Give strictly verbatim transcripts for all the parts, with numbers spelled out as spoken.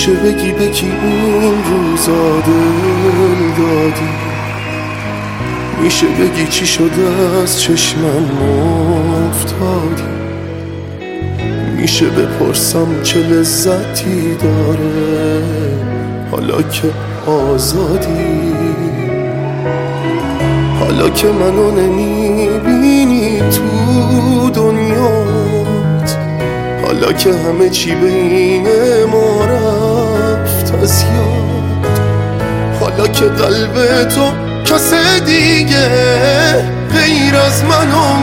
میشه بگی به کی این روزا دل دادی؟ میشه بگی چی شده از چشمم افتادی؟ میشه بپرسم چه لذتی داره حالا که آزادی؟ حالا که منو نمیبینی تو دنیات، حالا که همه چی بین ما رفت از یاد، حالا که قلب تو کس دیگه غیر از منو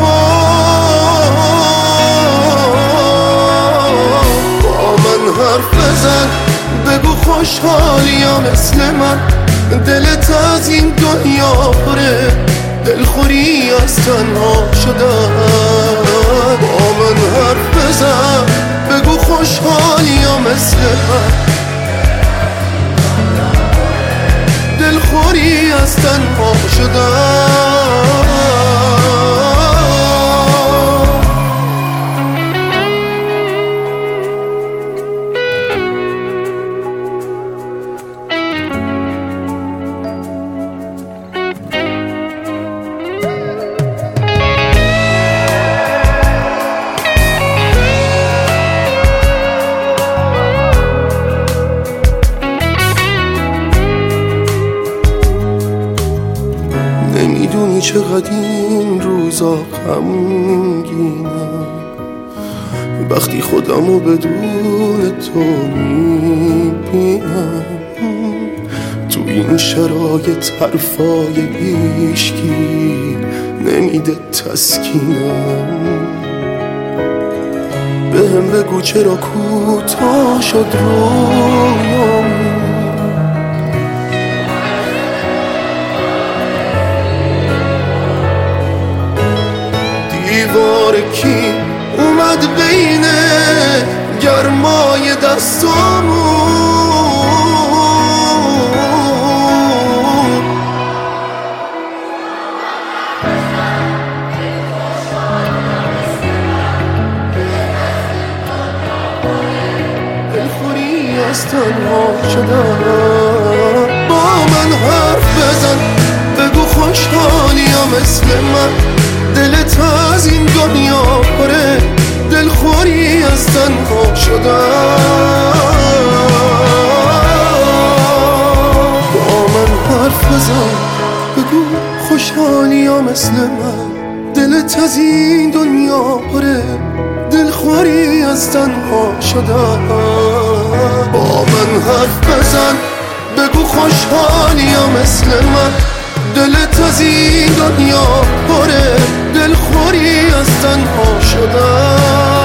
میخواد، با من حرف بزن بگو خوشحالی یا مثل من دلت از این دنیا پره دلخوری از تنها شدن؟ با من حرف بزن بگو خوشحالی یا مثل من دلخوری از تنها شدن؟ نمیدونی چقدر این روزا غمگینم وقتی خودمو بدون تو میبینم، تو این شرایط حرفای هیچکی نمیده تسکینم. بهم بگو چرا کوتاه شد رویام، دیوار کی اومد بین گرمای دستامون؟ دلخوری از تنها شدن؟ با من حرف بزن بگو خوشحالی یا مثل من دلت از این دنیا پره دلخوری از تنها شدن؟ با من حرف بزن بگو خوشحالی یا مثل من دلت از این دنیا پره دلخوری از تنها شدن؟ با من حرف بزن بگو خوشحالی یا مثل من دلت از این دنیا پره دلخوری از تنها شدن؟